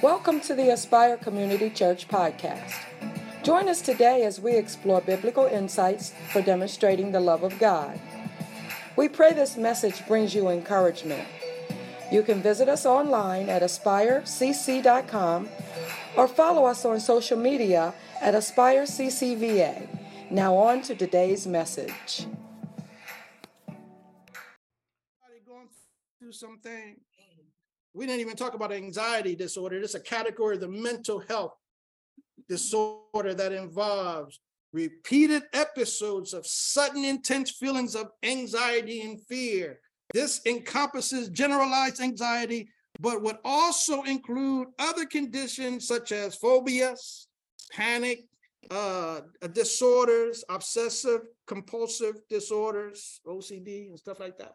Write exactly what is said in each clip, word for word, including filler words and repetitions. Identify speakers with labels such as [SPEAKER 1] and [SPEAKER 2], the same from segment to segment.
[SPEAKER 1] Welcome to the Aspire Community Church podcast. Join us today as we explore biblical insights for demonstrating the love of God. We pray this message brings you encouragement. You can visit us online at aspire c c dot com or follow us on social media at aspire c c v a. Now on to today's message.
[SPEAKER 2] Going through something. We didn't even talk about anxiety disorder. It's a category of the mental health disorder that involves repeated episodes of sudden intense feelings of anxiety and fear. This encompasses generalized anxiety, but would also include other conditions such as phobias, panic, uh, disorders, obsessive compulsive disorders, O C D and stuff like that.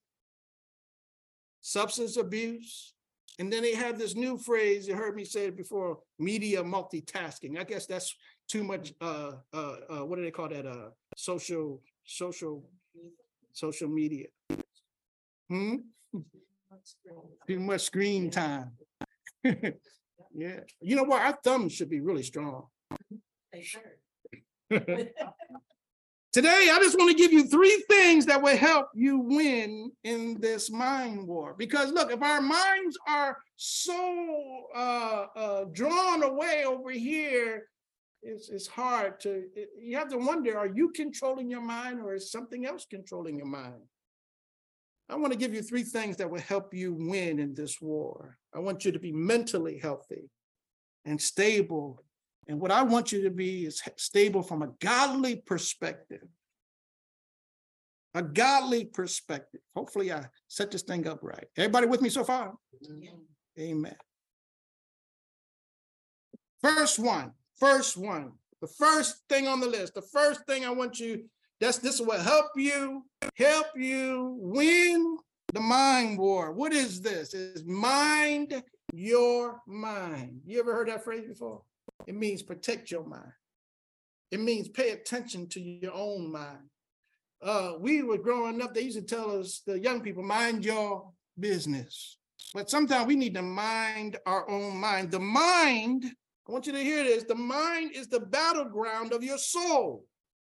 [SPEAKER 2] Substance abuse. And then they have this new phrase, you heard me say it before, media multitasking. I guess that's too much, uh, uh, uh, what do they call that? Uh, social, social, social media. Hmm? Too much screen time. Yeah. You know what? Our thumbs should be really strong. Today, I just want to give you three things that will help you win in this mind war. Because look, if our minds are so uh, uh, drawn away over here, it's, it's hard to, it, you have to wonder, are you controlling your mind or is something else controlling your mind? I want to give you three things that will help you win in this war. I want you to be mentally healthy and stable. And what I want you to be is stable from a godly perspective. A godly perspective. Hopefully I set this thing up right. Everybody with me so far? Yeah. Amen. First one, first one, the first thing on the list, the first thing I want you, that's this will help you, help you win the mind war. What is this? It's mind your mind. You ever heard that phrase before? It means protect your mind. It means pay attention to your own mind. Uh, we were growing up, they used to tell us, the young people, mind your business. But sometimes we need to mind our own mind. The mind, I want you to hear this, the mind is the battleground of your soul.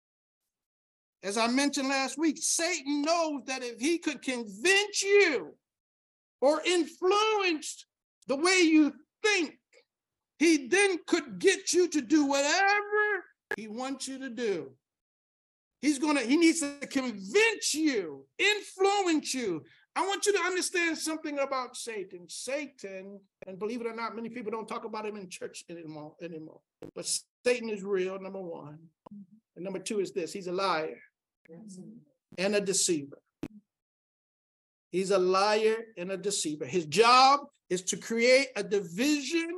[SPEAKER 2] As I mentioned last week, Satan knows that if he could convince you or influence the way you think, he then could get you to do whatever he wants you to do. He's gonna, he needs to convince you, influence you. I want you to understand something about Satan. Satan, and believe it or not, many people don't talk about him in church anymore, anymore. But Satan is real, number one. And number two is this, he's a liar and a deceiver. He's a liar and a deceiver. His job is to create a division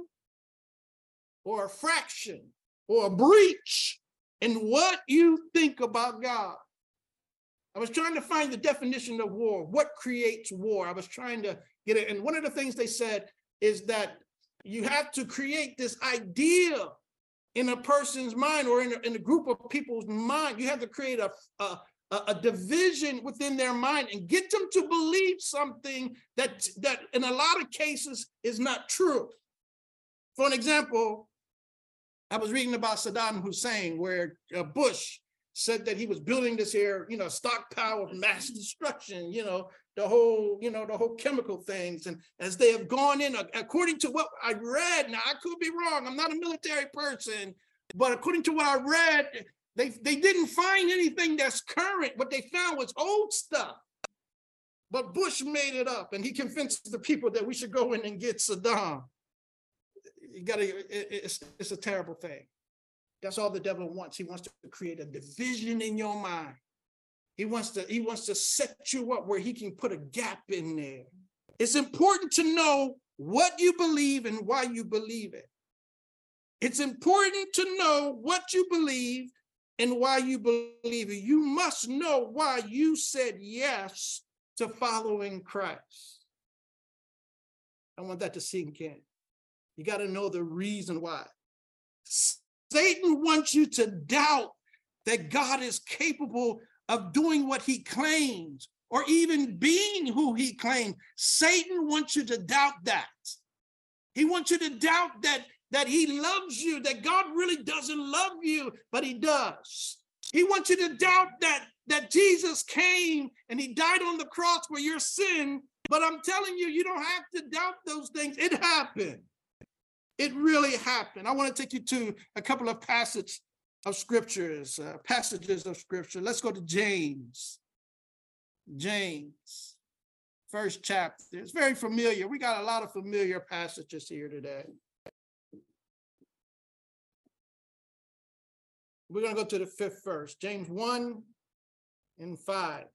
[SPEAKER 2] or a fraction or a breach in what you think about God. I was trying to find the definition of war. What creates war? I was trying to get it. And one of the things they said is that you have to create this idea in a person's mind or in a, in a group of people's mind. You have to create a, a, a division within their mind and get them to believe something that, that in a lot of cases is not true. For an example, I was reading about Saddam Hussein, where uh, Bush said that he was building this here, you know, stockpile of mass destruction, you know, the whole, you know, the whole chemical things. And as they have gone in, according to what I read, now I could be wrong, I'm not a military person, but according to what I read, they, they didn't find anything that's current. What they found was old stuff. But Bush made it up and he convinced the people that we should go in and get Saddam. You gotta, it's, it's a terrible thing. That's all the devil wants. He wants to create a division in your mind. He wants to, he wants to set you up where he can put a gap in there. It's important to know what you believe and why you believe it. It's important to know what you believe and why you believe it. You must know why you said yes to following Christ. I want that to sink in. You got to know the reason why. Satan wants you to doubt that God is capable of doing what he claims or even being who he claims. Satan wants you to doubt that. He wants you to doubt that, that he loves you, that God really doesn't love you, but he does. He wants you to doubt that, that Jesus came and he died on the cross for your sin. But I'm telling you, you don't have to doubt those things. It happened. It really happened. I want to take you to a couple of passages of scriptures, uh, passages of scripture. Let's go to James. James, first chapter. It's very familiar. We got a lot of familiar passages here today. We're going to go to the fifth verse, James one and five.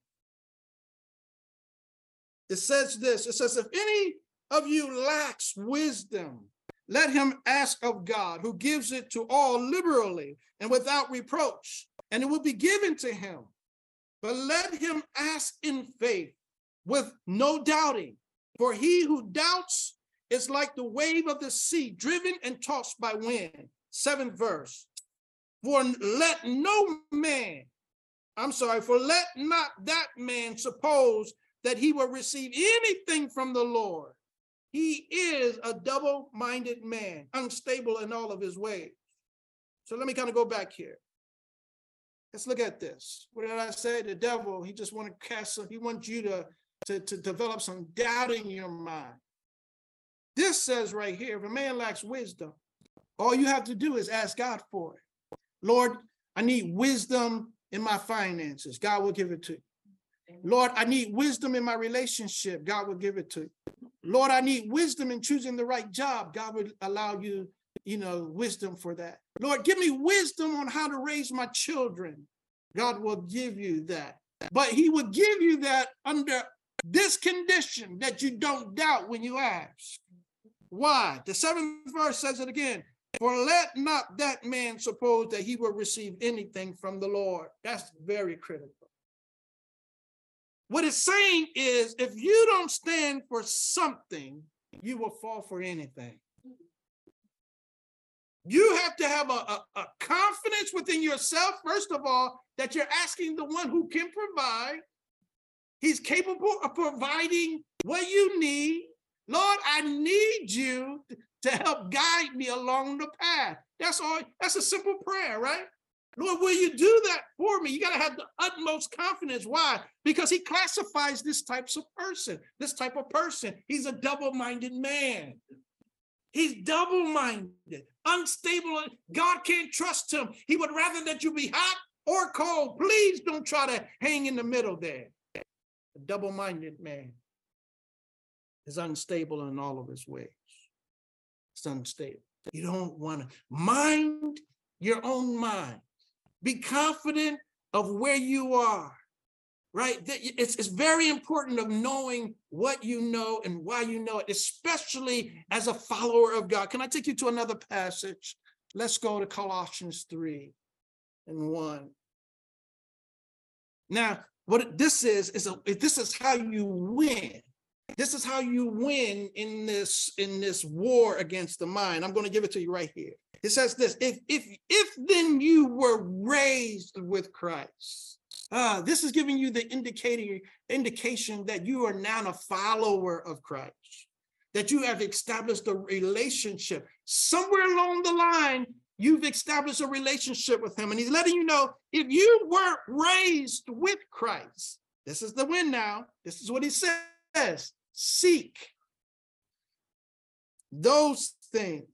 [SPEAKER 2] It says this, it says, if any of you lacks wisdom, let him ask of God, who gives it to all liberally and without reproach, and it will be given to him. But let him ask in faith with no doubting, for he who doubts is like the wave of the sea, driven and tossed by wind. Seventh verse. For let no man, I'm sorry, for let not that man suppose that he will receive anything from the Lord. He is a double-minded man, unstable in all of his ways. So let me kind of go back here. Let's look at this. What did I say? The devil, he just wants to cast, he wants you to, to, to develop some doubt in your mind. This says right here, if a man lacks wisdom, all you have to do is ask God for it. Lord, I need wisdom in my finances. God will give it to you. Lord, I need wisdom in my relationship. God will give it to you. Lord, I need wisdom in choosing the right job. God will allow you, you know, wisdom for that. Lord, give me wisdom on how to raise my children. God will give you that. But he will give you that under this condition, that you don't doubt when you ask. Why? The seventh verse says it again. For let not that man suppose that he will receive anything from the Lord. That's very critical. What it's saying is, if you don't stand for something, you will fall for anything. You have to have a, a, a confidence within yourself, first of all, that you're asking the one who can provide. He's capable of providing what you need. Lord, I need you to help guide me along the path. That's all. That's a simple prayer, right? Lord, will you do that for me? You got to have the utmost confidence. Why? Because he classifies this type of person, this type of person. He's a double-minded man. He's double-minded, unstable. God can't trust him. He would rather that you be hot or cold. Please don't try to hang in the middle there. A double-minded man is unstable in all of his ways. It's unstable. You don't want to mind your own mind. Be confident of where you are, right? It's, it's very important of knowing what you know and why you know it, especially as a follower of God. Can I take you to another passage? Let's go to Colossians three and one. Now, what this is, is a, this is how you win. This is how you win in this, in this war against the mind. I'm going to give it to you right here. It says this, if, if, if then you were raised with Christ. Uh, this is giving you the indicator, indication that you are now a follower of Christ, that you have established a relationship. Somewhere along the line, you've established a relationship with him. And he's letting you know, if you were raised with Christ, this is the win now. This is what he says. Seek those things.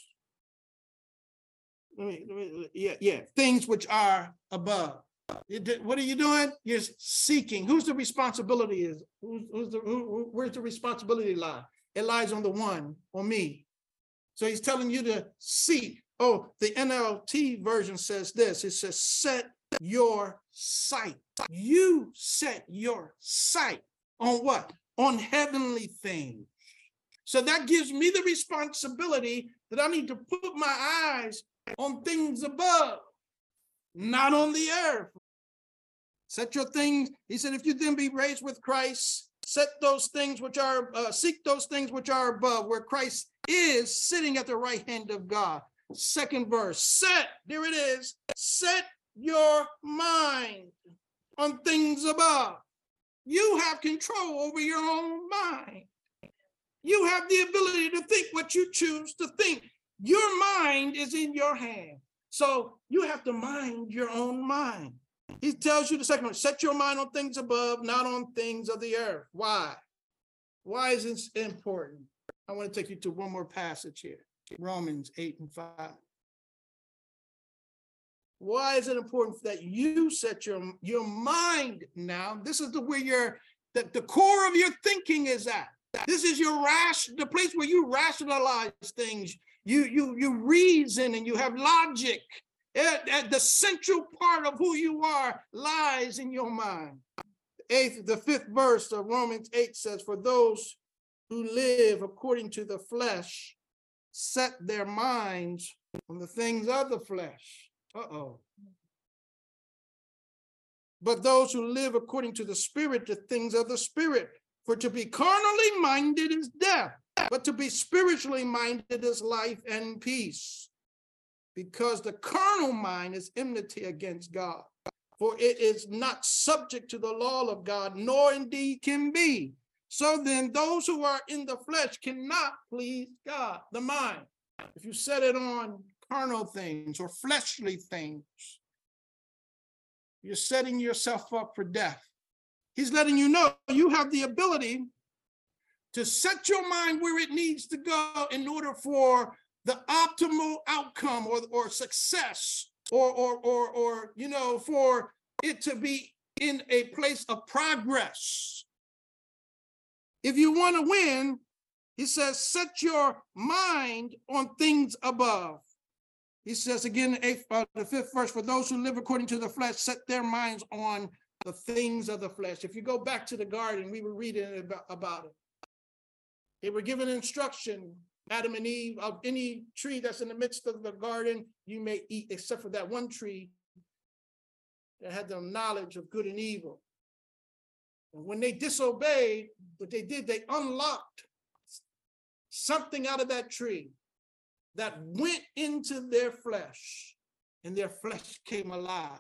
[SPEAKER 2] Yeah, yeah, things which are above. What are you doing? You're seeking. Who's the responsibility is? Who's, who's the, who, where's the responsibility lie? It lies on the one, on me. So he's telling you to seek. Oh, the N L T version says this. It says, set your sight. You set your sight on what? On heavenly things. So that gives me the responsibility that I need to put my eyes on things above, not on the earth. Set your things. He said, if you then be raised with Christ, set those things which are, uh, seek those things which are above, where Christ is sitting at the right hand of God. Second verse, set, there it is, set your mind on things above. You have control over your own mind. You have the ability to think what you choose to think. Your mind is in your hand. So you have to mind your own mind. He tells you the second one, set your mind on things above, not on things of the earth. Why? Why is this important? I want to take you to one more passage here. Romans eight and five. Why is it important that you set your, your mind now? This is the where your the, the core of your thinking is at. This is your rash, the place where you rationalize things. You you you reason and you have logic. At, at the central part of who you are lies in your mind. Eighth, the fifth verse of Romans eight says, "For those who live according to the flesh set their minds on the things of the flesh." Uh-oh. "But those who live according to the Spirit, the things of the Spirit. For to be carnally minded is death, but to be spiritually minded is life and peace. Because the carnal mind is enmity against God, for it is not subject to the law of God, nor indeed can be. So then those who are in the flesh cannot please God." The mind, if you set it on carnal things or fleshly things, you're setting yourself up for death. He's letting you know you have the ability to set your mind where it needs to go in order for the optimal outcome or, or success or, or, or, or, you know, for it to be in a place of progress. If you want to win, he says, set your mind on things above. He says again, the, eighth, uh, the fifth verse, "For those who live according to the flesh set their minds on the things of the flesh." If you go back to the garden, we were reading about, about it. They were given instruction, Adam and Eve, of any tree that's in the midst of the garden, you may eat, except for that one tree that had the knowledge of good and evil. And when they disobeyed, what they did, they unlocked something out of that tree that went into their flesh, and their flesh came alive.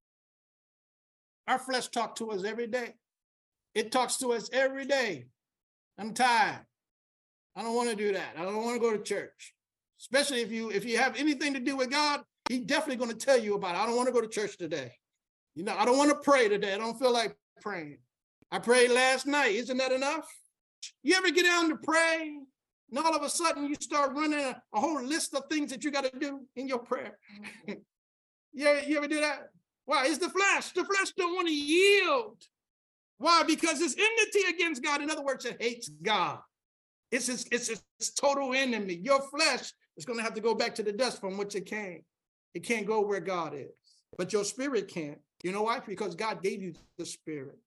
[SPEAKER 2] Our flesh talks to us every day. It talks to us every day. "I'm tired. I don't want to do that. I don't want to go to church." Especially if you if you have anything to do with God, he's definitely going to tell you about it. "I don't want to go to church today. You know, I don't want to pray today. I don't feel like praying. I prayed last night. Isn't that enough?" You ever get down to pray, and all of a sudden you start running a, a whole list of things that you got to do in your prayer? you, ever, you ever do that? Why? It's the flesh. The flesh don't want to yield. Why? Because it's enmity against God. In other words, it hates God. It's its, it's its total enemy. Your flesh is going to have to go back to the dust from which it came. It can't go where God is. But your spirit can't. You know why? Because God gave you the spirit.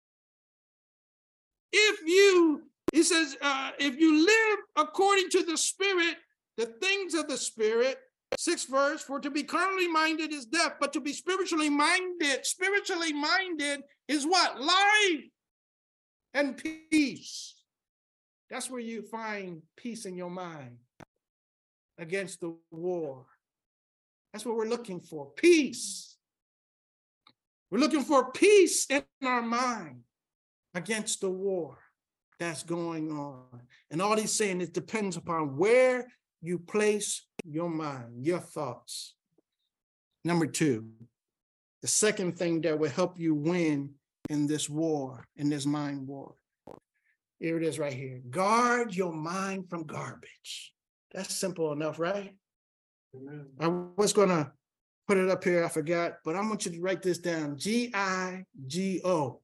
[SPEAKER 2] If you, he says, uh, if you live according to the spirit, the things of the spirit, sixth verse, "For to be carnally minded is death, but to be spiritually minded, spiritually minded is what? Life and peace." That's where you find peace in your mind against the war. That's what we're looking for, peace. We're looking for peace in our mind against the war that's going on. And all he's saying, it depends upon where you place your mind, your thoughts. Number two, the second thing that will help you win in this war, in this mind war. Here it is right here. Guard your mind from garbage. That's simple enough, right? Amen. I was going to put it up here. I forgot, but I want you to write this down. G I G O.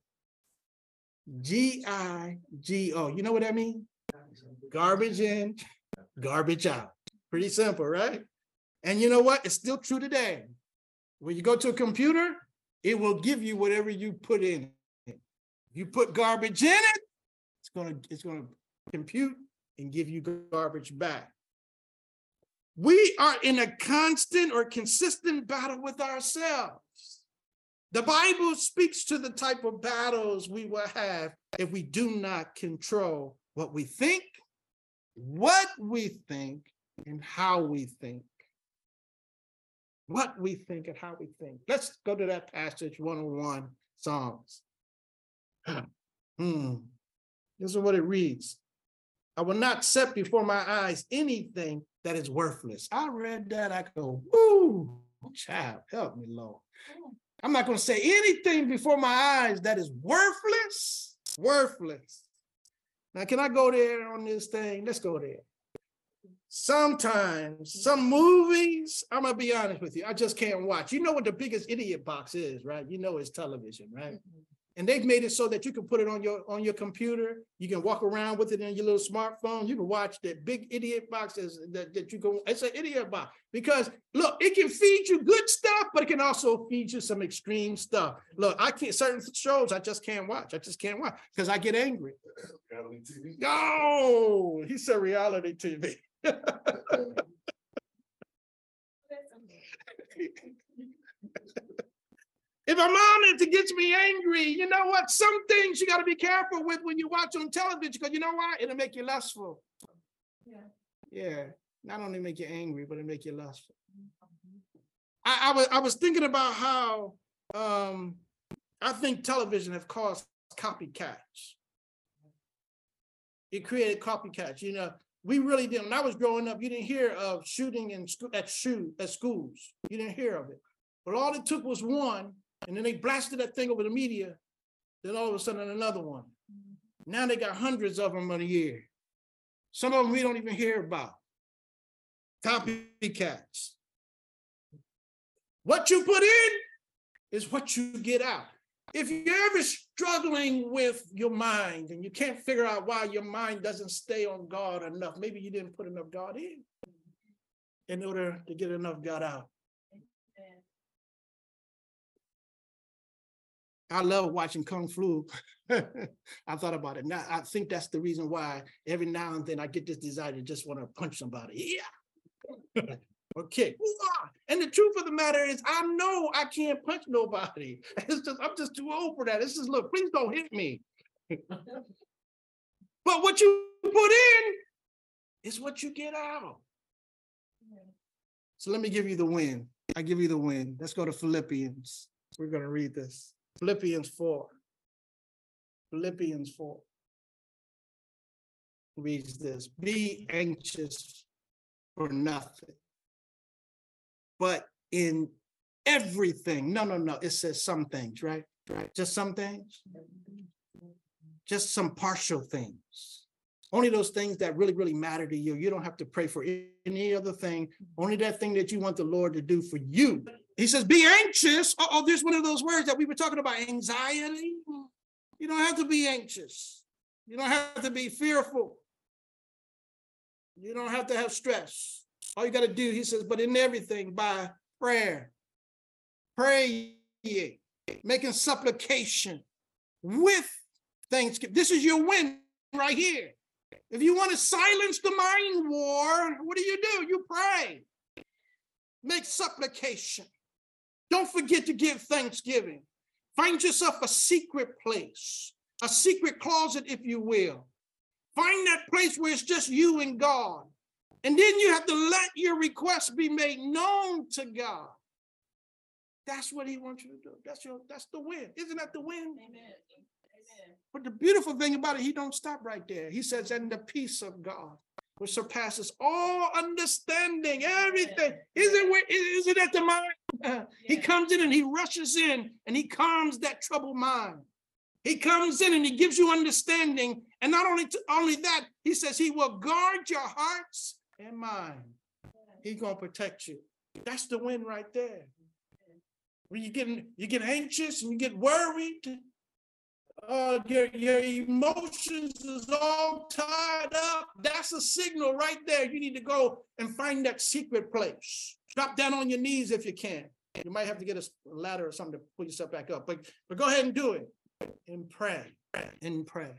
[SPEAKER 2] G I G O. You know what that means? Garbage in, garbage out. Pretty simple, right? And you know what? It's still true today. When you go to a computer, it will give you whatever you put in it. If you put garbage in it, it's going to, it's going to compute and give you garbage back. We are in a constant or consistent battle with ourselves. The Bible speaks to the type of battles we will have if we do not control what we think, what we think, and how we think. What we think and how we think. Let's go to that passage, one oh one, Psalms. Hmm. This is what it reads. I will not set before my eyes anything that is worthless. I read that, I go, woo, child, help me, Lord. I'm not going to say anything before my eyes that is worthless, worthless. Now, can I go there on this thing? Let's go there. Sometimes, some movies, I'm going to be honest with you, I just can't watch. You know what the biggest idiot box is, right? You know it's television, right? And they've made it so that you can put it on your on your computer. You can walk around with it in your little smartphone. You can watch that big idiot boxes that, that you go, it's an idiot box. Because look, it can feed you good stuff, but it can also feed you some extreme stuff. Look, I can't, certain shows I just can't watch. I just can't watch because I get angry. Reality T V. No, he said reality T V. If I'm on it, it gets me angry. You know what? Some things you got to be careful with when you watch on television, because you know why? It'll make you lustful. Yeah. Yeah. Not only make you angry, but it'll make you lustful. I, I was I was thinking about how um, I think television have caused copycats. It created copycats. You know, we really didn't. When I was growing up, you didn't hear of shooting in school at shoe at schools. You didn't hear of it. But all it took was one. And then they blasted that thing over the media. Then all of a sudden another one. Now they got hundreds of them in a year. Some of them we don't even hear about. Copycats. What you put in is what you get out. If you're ever struggling with your mind and you can't figure out why your mind doesn't stay on God enough, maybe you didn't put enough God in in order to get enough God out. I love watching Kung Fu. I thought about it. Now I think that's the reason why every now and then I get this desire to just want to punch somebody. Yeah. Okay. And the truth of the matter is, I know I can't punch nobody. It's just I'm just too old for that. It's just, look, please don't hit me. But what you put in is what you get out. So let me give you the win. I give you the win. Let's go to Philippians. We're going to read this. Philippians four. Philippians four reads this: be anxious for nothing, but in everything. No, no, no. It says some things, right? Right. Just some things. Just some partial things. Only those things that really, really matter to you. You don't have to pray for any other thing. Only that thing that you want the Lord to do for you. He says, be anxious. Oh, there's one of those words that we were talking about, anxiety. You don't have to be anxious. You don't have to be fearful. You don't have to have stress. All you got to do, he says, but in everything by prayer, praying, making supplication with thanksgiving. This is your win right here. If you want to silence the mind war, what do you do? You pray. Make supplication. Don't forget to give thanksgiving. Find yourself a secret place, a secret closet, if you will. Find that place where it's just you and God. And then you have to let your requests be made known to God. That's what he wants you to do. That's your, that's the win. Isn't that the win? Amen. Amen. But the beautiful thing about it, he don't stop right there. He says, and the peace of God, which surpasses all understanding, everything. Isn't it, is it at the mind? Uh, he comes in and he rushes in and he calms that troubled mind. He comes in and he gives you understanding. And not only, to, only that, he says he will guard your hearts and mind. He's going to protect you. That's the win right there. When you get, you get anxious and you get worried, Uh, your, your emotions is all tied up. That's a signal right there. You need to go and find that secret place. Drop down on your knees if you can. You might have to get a ladder or something to pull yourself back up. But, but go ahead and do it. And pray. And pray.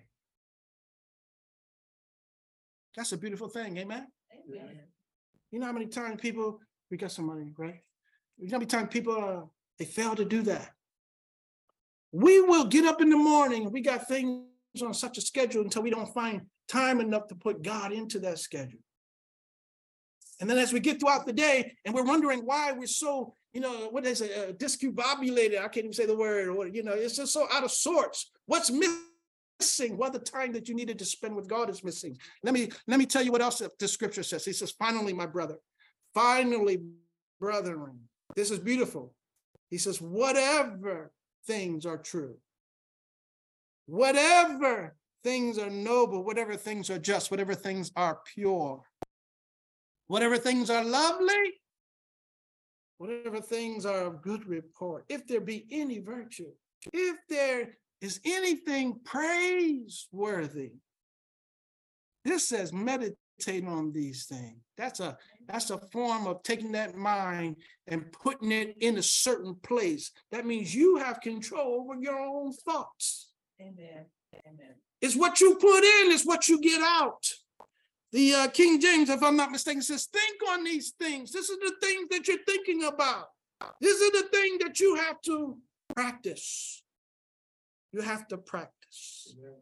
[SPEAKER 2] That's a beautiful thing. Amen? Amen. You know how many times people, we got some money, right? You know how many times people, uh, they fail to do that. We will get up in the morning. We got things on such a schedule until we don't find time enough to put God into that schedule. And then as we get throughout the day and we're wondering why we're so, you know, what is it, uh, discombobulated. I can't even say the word, or, you know, it's just so out of sorts. What's missing? missing, what the time that you needed to spend with God is missing. Let me, let me tell you what else the scripture says. He says, finally, my brother, finally, brethren, this is beautiful. He says, whatever things are true, whatever things are noble, whatever things are just, whatever things are pure, whatever things are lovely, whatever things are of good report, if there be any virtue, if there is anything praiseworthy. This says meditate on these things. That's a that's a form of taking that mind and putting it in a certain place. That means you have control over your own thoughts.
[SPEAKER 1] Amen. Amen.
[SPEAKER 2] It's what you put in, it's what you get out. The uh, King James, if I'm not mistaken, says, think on these things. This is the things that you're thinking about. This is the thing that you have to practice. You have to practice. Yeah.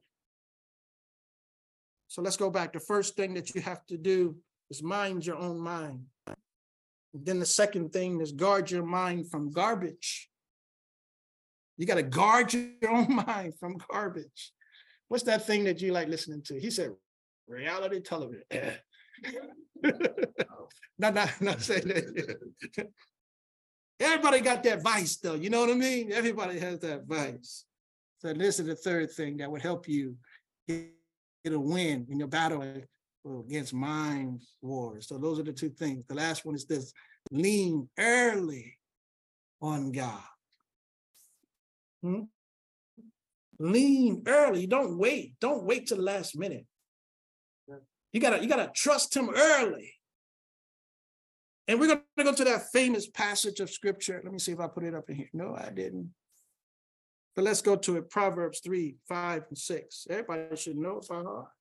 [SPEAKER 2] So let's go back. The first thing that you have to do is mind your own mind. And then the second thing is guard your mind from garbage. You got to guard your own mind from garbage. What's that thing that you like listening to? He said, reality television. not, not, not saying that. Everybody got that vice, though. You know what I mean? Everybody has that vice. So this is the third thing that would help you get a win in your battle against mind wars. So those are the two things. The last one is this: lean early on God. Hmm? Lean early. Don't wait. Don't wait till the last minute. You gotta, you gotta trust him early. And we're gonna go to that famous passage of scripture. Let me see if I put it up in here. No, I didn't. But let's go to it. Proverbs three, five, and six. Everybody should know it by heart.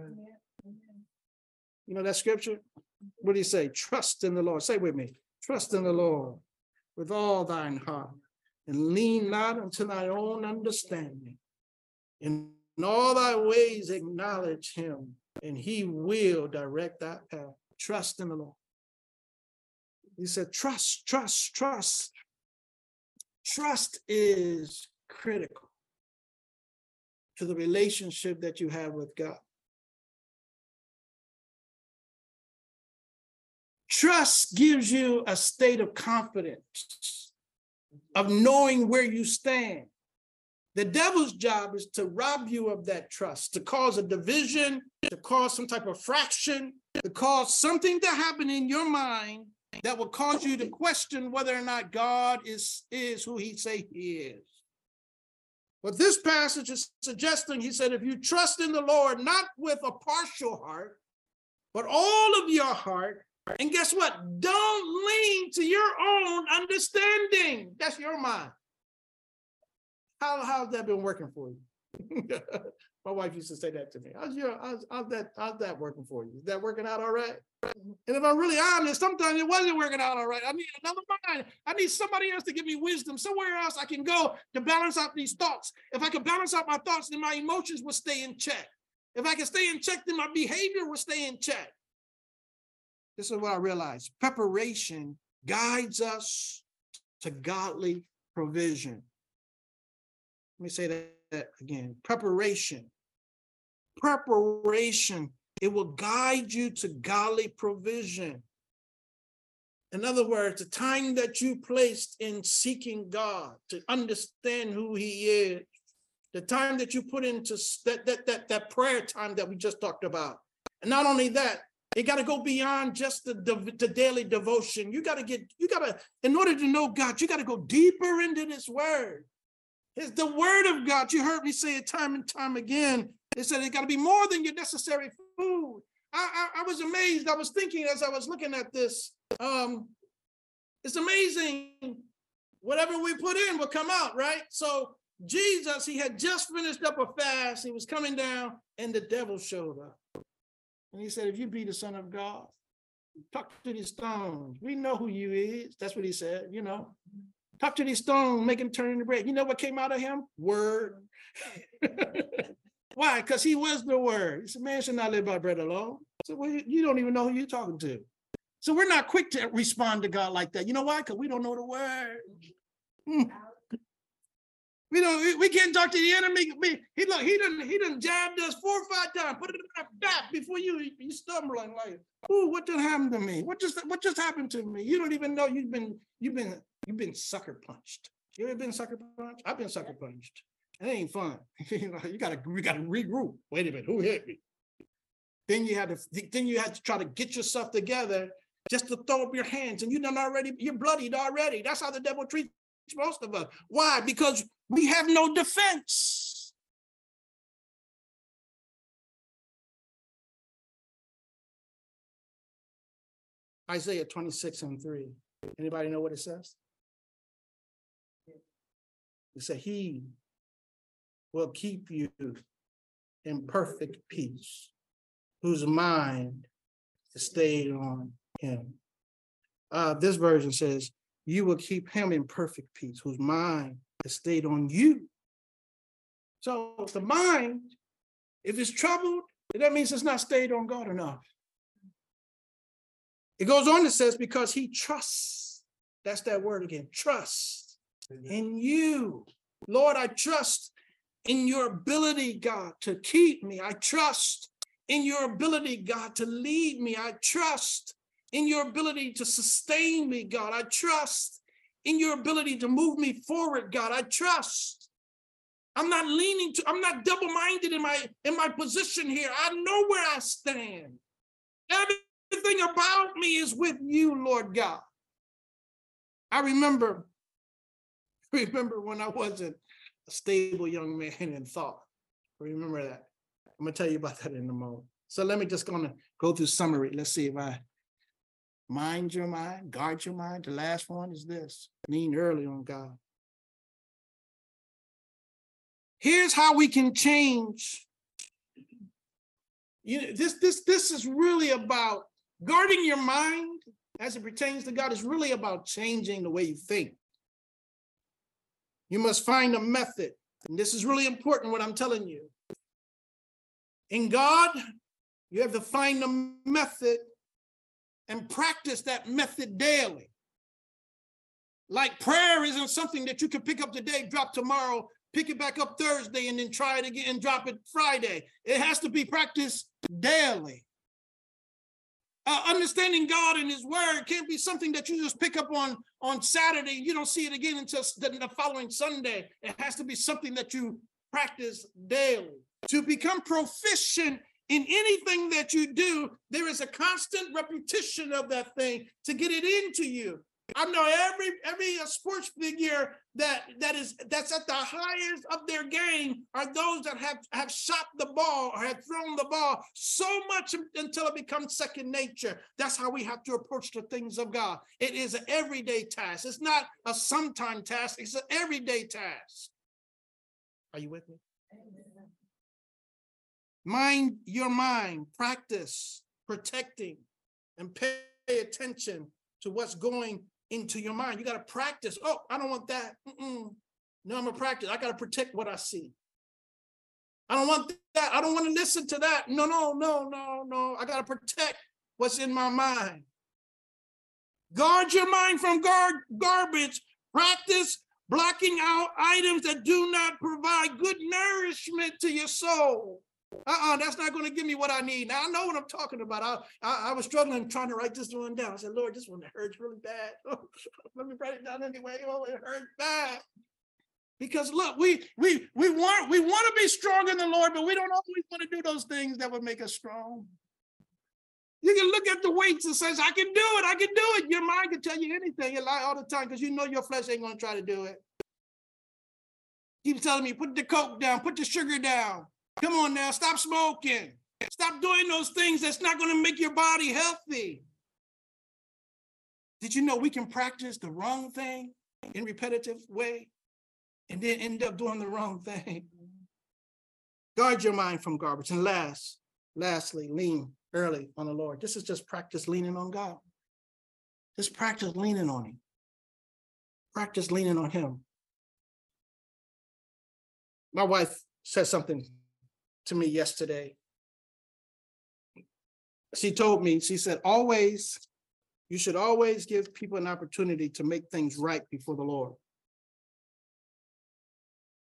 [SPEAKER 2] You know that scripture? What do you say? Trust in the Lord. Say with me. Trust in the Lord with all thine heart, and lean not unto thy own understanding. In all thy ways acknowledge him, and he will direct thy path. Trust in the Lord. He said, trust, trust, trust. Trust is critical to the relationship that you have with God. Trust gives you a state of confidence, of knowing where you stand. The devil's job is to rob you of that trust, to cause a division, to cause some type of fraction, to cause something to happen in your mind that will cause you to question whether or not God is, is who he say he is. But this passage is suggesting, he said, if you trust in the Lord, not with a partial heart, but all of your heart, and guess what? Don't lean to your own understanding. That's your mind. How, how's that been working for you? My wife used to say that to me. How's, your, how's, how's, that, how's that working for you? Is that working out all right? And if I'm really honest, sometimes it wasn't working out all right. I need another mind. I need somebody else to give me wisdom. Somewhere else I can go to balance out these thoughts. If I can balance out my thoughts, then my emotions will stay in check. If I can stay in check, then my behavior will stay in check. This is what I realized. Preparation guides us to godly provision. Let me say that, that again. Preparation. Preparation. It will guide you to godly provision. In other words, the time that you placed in seeking God to understand who he is, the time that you put into that, that, that, that prayer time that we just talked about. And not only that, it got to go beyond just the, the, the daily devotion. You got to get, you got to, in order to know God, you got to go deeper into this word. It's the word of God. You heard me say it time and time again. It said it got to be more than your necessary food. I, I, I was amazed. I was thinking as I was looking at this, um, it's amazing. Whatever we put in will come out, right? So Jesus, he had just finished up a fast. He was coming down and the devil showed up. And he said, if you be the Son of God, talk to these stones. We know who you is. That's what he said, you know. Talk to these stones, make them turn into bread. You know what came out of him? Word. Why? Because he was the word. He said, man should not live by bread alone. So well, you don't even know who you're talking to. So we're not quick to respond to God like that. You know why? Because we don't know the word. Hmm. We don't. We can't talk to the enemy. We, he look. He done. He done jabbed us four or five times. Put it back before you. You stumbling like, ooh, what just happened to me? What just what just happened to me? You don't even know you've been you've been you've been sucker punched. You ever been sucker punched? I've been sucker punched. It ain't fun. You gotta we gotta regroup. Wait a minute, who hit me? Then you had to then you had to try to get yourself together just to throw up your hands, and you done already. You're bloodied already. That's how the devil treats most of us. Why? Because we have no defense. Isaiah twenty-six and three. Anybody know what it says? It said, he will keep you in perfect peace, whose mind is stayed on him. Uh, this version says, you will keep him in perfect peace, whose mind is stayed on you. So the mind, if it's troubled, that means it's not stayed on God enough. It goes on to says, because he trusts, that's that word again, trust in you. Lord, I trust in your ability, God, to keep me. I trust in your ability, God, to lead me. I trust in your ability to sustain me, God. I trust in your ability to move me forward, God. I trust. I'm not leaning to, I'm not double-minded in my, in my position here. I know where I stand. Everything about me is with you, Lord God. I remember, remember when I wasn't a stable young man in thought. Remember that. I'm gonna tell you about that in a moment. So let me just gonna go through summary. Let's see if I mind your mind, guard your mind. The last one is this: lean early on God. Here's how we can change. You know, this this this is really about guarding your mind as it pertains to God. Is really about changing the way you think. You must find a method, and this is really important. What I'm telling you, in God, you have to find a method and practice that method daily. Like prayer isn't something that you can pick up today, drop tomorrow, pick it back up Thursday, and then try it again and drop it Friday. It has to be practiced daily. Uh, understanding God and his word can't be something that you just pick up on, on Saturday. You don't see it again until the, the following Sunday. It has to be something that you practice daily. To become proficient in anything that you do, there is a constant repetition of that thing to get it into you. I know every every uh, sports figure that that is that's at the highest of their game are those that have have shot the ball or have thrown the ball so much until it becomes second nature. That's how we have to approach the things of God. It is an everyday task. It's not a sometime task. It's an everyday task. Are you with me? Mind your mind. Practice protecting and pay attention to what's going into your mind. You got to practice. Oh, I don't want that. Mm-mm. No, I'm going to practice. I got to protect what I see. I don't want that. I don't want to listen to that. No, no, no, no, no. I got to protect what's in my mind. Guard your mind from guard garbage. Practice blocking out items that do not provide good nourishment to your soul. Uh-uh, that's not going to give me what I need. Now, I know what I'm talking about. I, I, I was struggling trying to write this one down. I said, Lord, this one hurts really bad. Oh, let me write it down anyway. Oh, it hurts bad. Because look, we we we want we want to be strong in the Lord, but we don't always want to do those things that would make us strong. You can look at the weights and say, I can do it, I can do it. Your mind can tell you anything. You lie all the time because you know your flesh ain't going to try to do it. Keep telling me, put the Coke down, put the sugar down. Come on now, stop smoking. Stop doing those things that's not going to make your body healthy. Did you know we can practice the wrong thing in a repetitive way and then end up doing the wrong thing? Guard your mind from garbage. And last, lastly, lean early on the Lord. This is just practice leaning on God. Just practice leaning on him. Practice leaning on him. My wife said something to me yesterday. She told me, she said, always, you should always give people an opportunity to make things right before the Lord.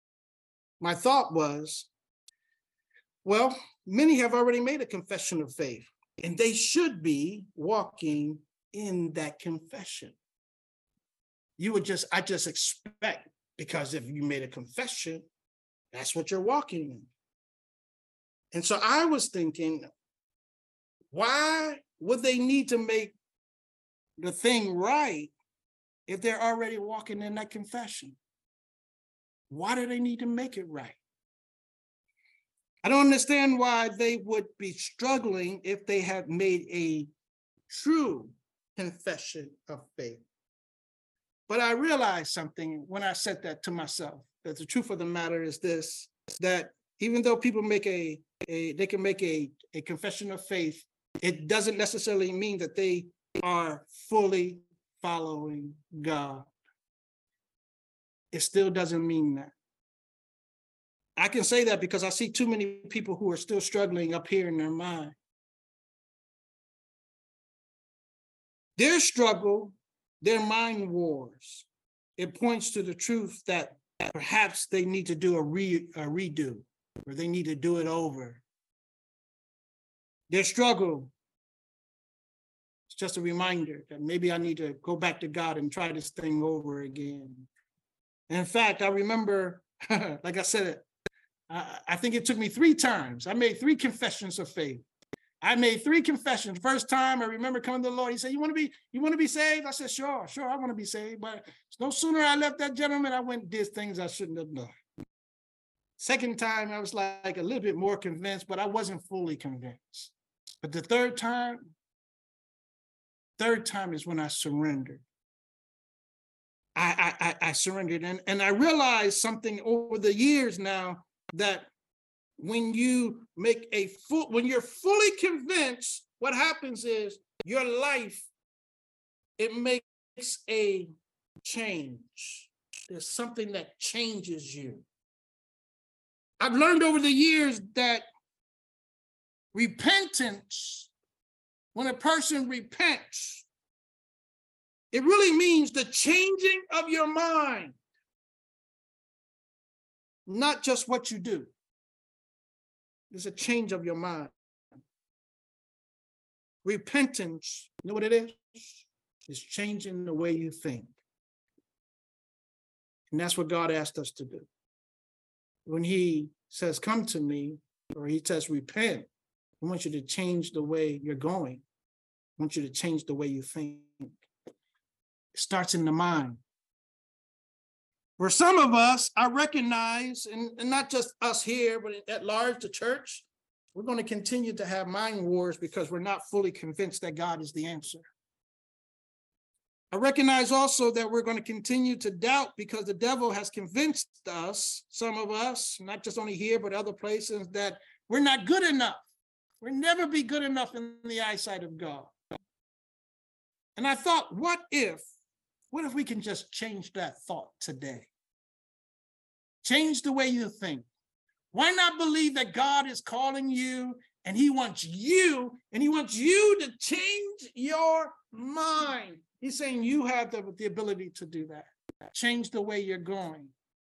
[SPEAKER 2] my thought was, well, many have already made a confession of faith, and they should be walking in that confession. You would just, I just expect, because if you made a confession, that's what you're walking in. And so I was thinking, why would they need to make the thing right if they're already walking in that confession? Why do they need to make it right? I don't understand why they would be struggling if they have made a true confession of faith. But I realized something when I said that to myself, that the truth of the matter is this, that even though people make a, a they can make a, a confession of faith, it doesn't necessarily mean that they are fully following God. It still doesn't mean that. I can say that because I see too many people who are still struggling up here in their mind. Their struggle, their mind wars, it points to the truth that perhaps they need to do a, re, a redo, or they need to do it over. Their struggle is just a reminder that maybe I need to go back to God and try this thing over again. And in fact, I remember, like I said, I, I think it took me three times. I made three confessions of faith. I made three confessions. First time, I remember coming to the Lord. He said, you want to be, you want to be saved? I said, sure, sure, I want to be saved. But no sooner I left that gentleman, I went and did things I shouldn't have done. Second time, I was like a little bit more convinced, but I wasn't fully convinced. But the third time, third time is when I surrendered. I, I, I surrendered. And, and I realized something over the years now, that when you make a full, when you're fully convinced, what happens is your life, it makes a change. There's something that changes you. I've learned over the years that repentance, when a person repents, it really means the changing of your mind, not just what you do. There's a change of your mind. Repentance, you know what it is? It's changing the way you think. And that's what God asked us to do. When he says, come to me, or he says, repent, I want you to change the way you're going. I want you to change the way you think. It starts in the mind. For some of us, I recognize, and, and not just us here, but at large, the church, we're going to continue to have mind wars because we're not fully convinced that God is the answer. I recognize also that we're going to continue to doubt because the devil has convinced us, some of us, not just only here, but other places, that we're not good enough. We'll never be good enough in the eyesight of God. And I thought, what if, what if we can just change that thought today? Change the way you think. Why not believe that God is calling you and he wants you, and he wants you to change your mind? He's saying you have the, the ability to do that. Change the way you're going.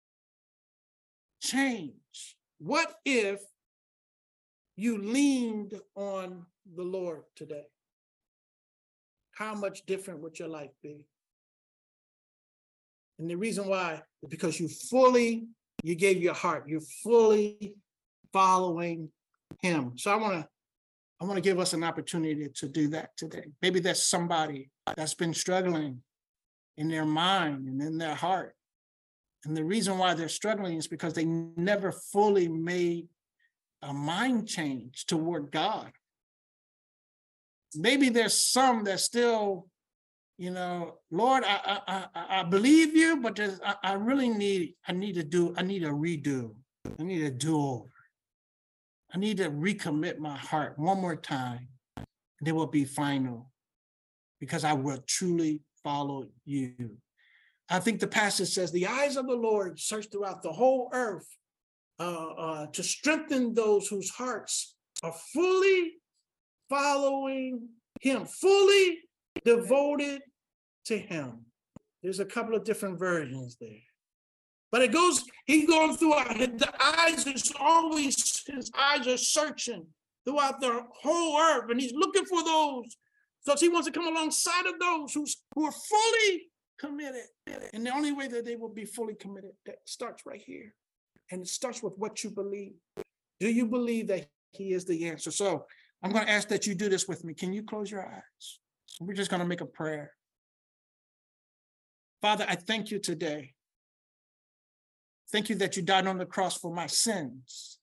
[SPEAKER 2] Change. What if you leaned on the Lord today? How much different would your life be? And the reason why is because you fully, you gave your heart, you're fully following him. So I want to, I want to give us an opportunity to do that today. Maybe there's somebody that's been struggling in their mind and in their heart. And the reason why they're struggling is because they never fully made a mind change toward God. Maybe there's some that still, you know, Lord, I I I, I believe you, but there's, I, I really need, I need to do, I need a redo. I need a do-over. I need to recommit my heart one more time. And it will be final because I will truly follow you. I think the passage says, the eyes of the Lord search throughout the whole earth uh, uh, to strengthen those whose hearts are fully following him, fully devoted to him. There's a couple of different versions there. But it goes, he goes throughout, the eyes is always, his eyes are searching throughout the whole earth, and he's looking for those. So he wants to come alongside of those who's, who are fully committed. And the only way that they will be fully committed, that starts right here. And it starts with what you believe. Do you believe that he is the answer? So I'm going to ask that you do this with me. Can you close your eyes? We're just going to make a prayer. Father, I thank you today. Thank you that you died on the cross for my sins.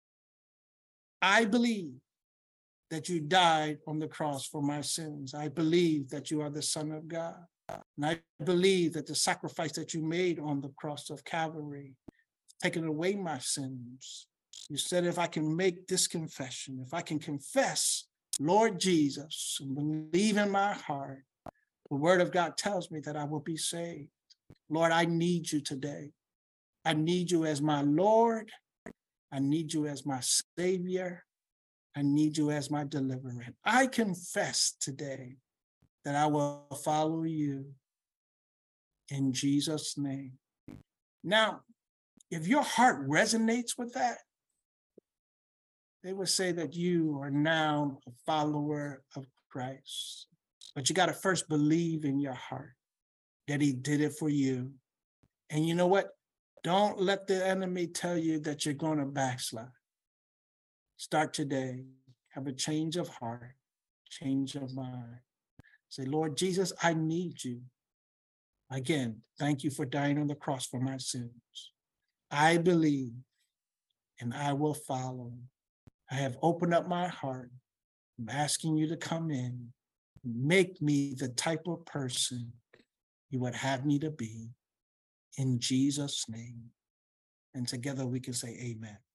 [SPEAKER 2] I believe that you died on the cross for my sins. I believe that you are the Son of God. And I believe that the sacrifice that you made on the cross of Calvary, taking away my sins. You said if I can make this confession, if I can confess, Lord Jesus, and believe in my heart, the word of God tells me that I will be saved. Lord, I need you today. I need you as my Lord. I need you as my Savior. I need you as my deliverer. I confess today that I will follow you in Jesus' name. Now, if your heart resonates with that, they would say that you are now a follower of Christ. But you got to first believe in your heart that he did it for you. And you know what? Don't let the enemy tell you that you're going to backslide. Start today. Have a change of heart, change of mind. Say, Lord Jesus, I need you. Again, thank you for dying on the cross for my sins. I believe and I will follow. I have opened up my heart. I'm asking you to come in, make me the type of person you would have me to be. In Jesus' name. And together we can say amen.